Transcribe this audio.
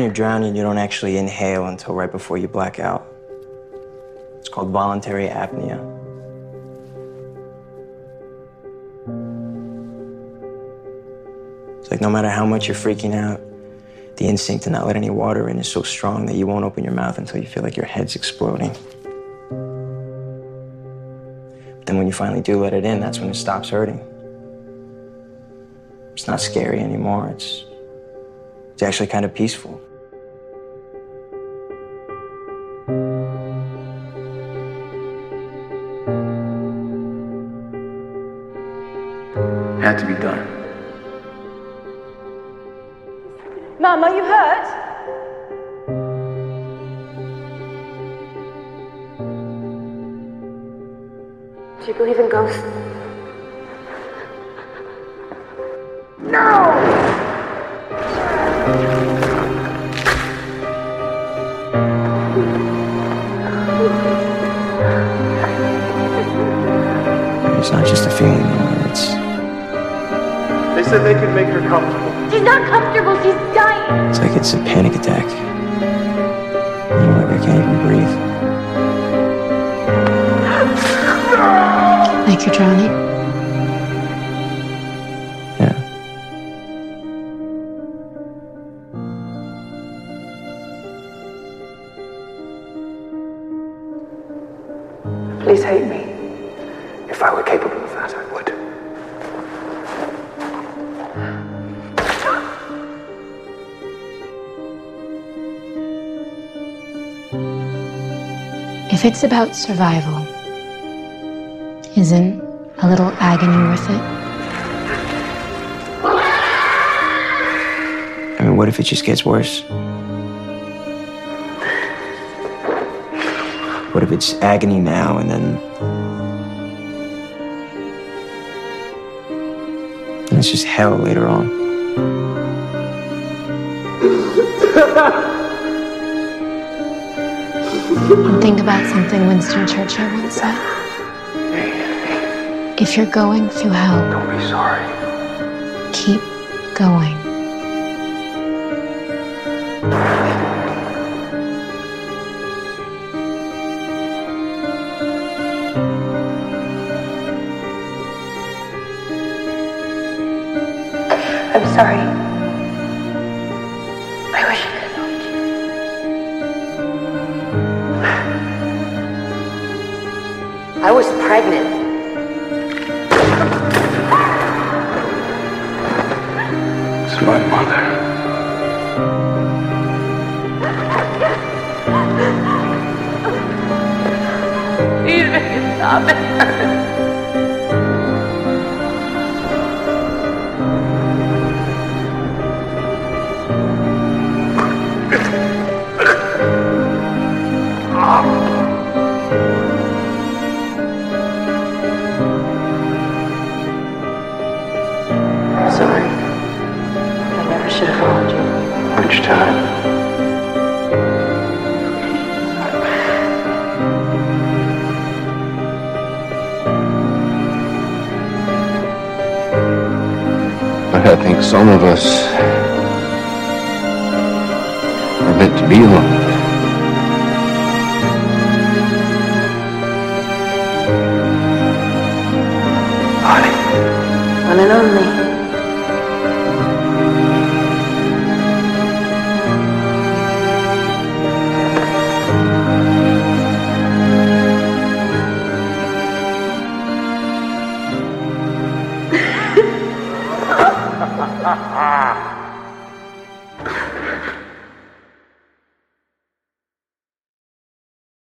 when you're drowning, you don't actually inhale until right before you black out. It's called voluntary apnea. It's like no matter how much you're freaking out, the instinct to not let any water in is so strong that you won't open your mouth until you feel like your head's exploding. But then when you finally do let it in, that's when it stops hurting. It's not scary anymore. It's actually kind of peaceful. Had to be done. Mom, are you hurt? Do you believe in ghosts? No! It's not just a feeling anymore, it's... They said they could make her comfortable. She's not comfortable, she's dying! It's like it's a panic attack. You know, like I can't even breathe. Like you're drowning? Yeah. Please hate me. If I were capable of that, I would. If it's about survival, isn't a little agony worth it? I mean, what if it just gets worse? What if it's agony now and then it's just hell later on? And think about something Winston Churchill once said. If you're going through hell, Don't be sorry. keep going. I'm sorry. I wish I could have helped you. I was pregnant. It's my mother. Please make it stop. It hurts. Sorry. I never should have followed you. Which time? But I think some of us are meant to be alone. Honey. One and only. Ha ha ha!